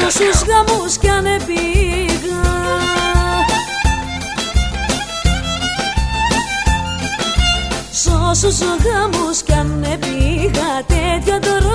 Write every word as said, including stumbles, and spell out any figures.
όσους γαμούς κι αν πήγα, σ' όσους γαμούς κι αν πήγα, τέτοιο το